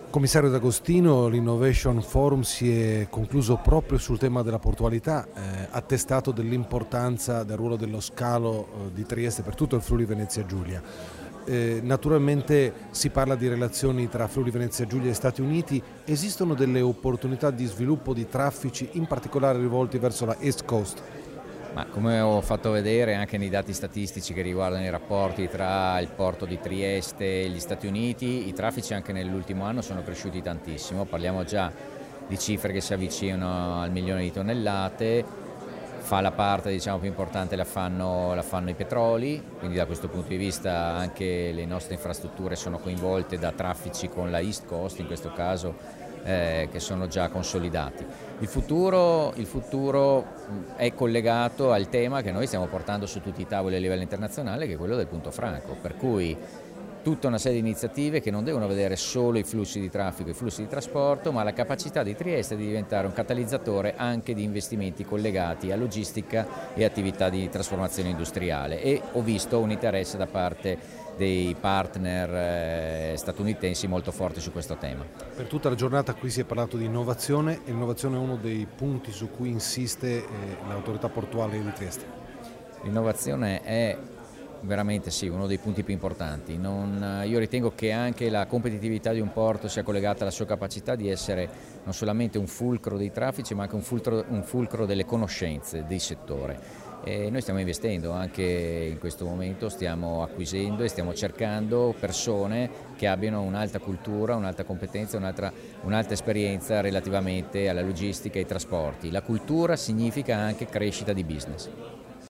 Commissario D'Agostino, l'Innovation Forum si è concluso proprio sul tema della portualità, attestato dell'importanza del ruolo dello scalo di Trieste per tutto il Friuli Venezia Giulia. Naturalmente si parla di relazioni tra Friuli Venezia Giulia e Stati Uniti. Esistono delle opportunità di sviluppo di traffici in particolare rivolti verso la East Coast? Ma come ho fatto vedere anche nei dati statistici che riguardano i rapporti tra il porto di Trieste e gli Stati Uniti, i traffici anche nell'ultimo anno sono cresciuti tantissimo, parliamo già di cifre che si avvicinano al 1.000.000 di tonnellate, la parte più importante la fanno i petroli, quindi da questo punto di vista anche le nostre infrastrutture sono coinvolte da traffici con la East Coast, in questo caso che sono già consolidati. Il futuro è collegato al tema che noi stiamo portando su tutti i tavoli a livello internazionale, che è quello del punto franco, per cui tutta una serie di iniziative che non devono vedere solo i flussi di traffico, i flussi di trasporto, ma la capacità di Trieste di diventare un catalizzatore anche di investimenti collegati a logistica e attività di trasformazione industriale, e ho visto un interesse da parte dei partner statunitensi molto forte su questo tema. Per tutta la giornata qui si è parlato di innovazione e l'innovazione è uno dei punti su cui insiste l'autorità portuale di Trieste. L'innovazione è veramente sì, uno dei punti più importanti. Io ritengo che anche la competitività di un porto sia collegata alla sua capacità di essere non solamente un fulcro dei traffici, ma anche un fulcro delle conoscenze del settore. E noi stiamo investendo anche in questo momento, stiamo acquisendo e stiamo cercando persone che abbiano un'alta cultura, un'alta competenza, un'alta esperienza relativamente alla logistica e ai trasporti. La cultura significa anche crescita di business.